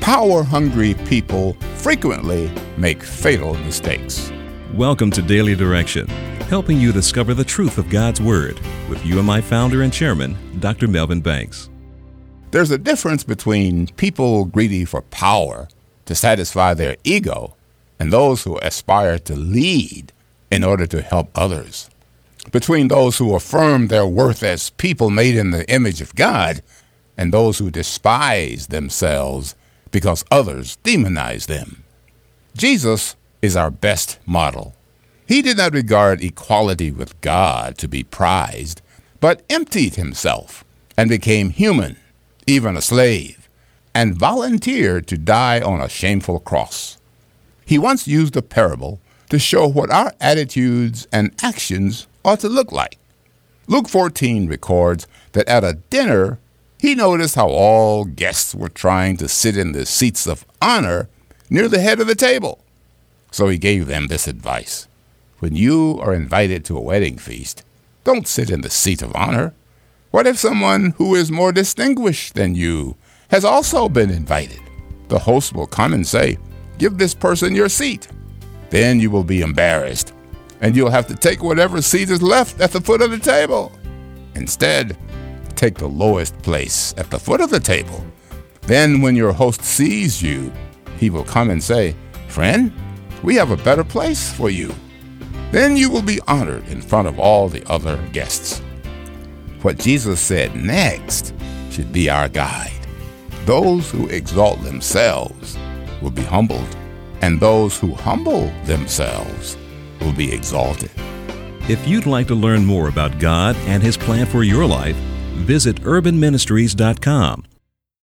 Power-hungry people frequently make fatal mistakes. Welcome to Daily Direction, helping you discover the truth of God's Word with UMI founder and chairman, Dr. Melvin Banks. There's a difference between people greedy for power to satisfy their ego and those who aspire to lead in order to help others. Between those who affirm their worth as people made in the image of God and those who despise themselves because others demonize them. Jesus is our best model. He did not regard equality with God to be prized, but emptied himself and became human, even a slave, and volunteered to die on a shameful cross. He once used a parable to show what our attitudes and actions ought to look like. Luke 14 records that at a dinner, he noticed how all guests were trying to sit in the seats of honor near the head of the table. So he gave them this advice. When you are invited to a wedding feast, don't sit in the seat of honor. What if someone who is more distinguished than you has also been invited? The host will come and say, "Give this person your seat." Then you will be embarrassed, and you'll have to take whatever seat is left at the foot of the table. Instead, take the lowest place at the foot of the table. Then when your host sees you, he will come and say, "Friend, we have a better place for you." Then you will be honored in front of all the other guests. What Jesus said next should be our guide. Those who exalt themselves will be humbled, and those who humble themselves will be exalted. If you'd like to learn more about God and His plan for your life, visit urbanministries.com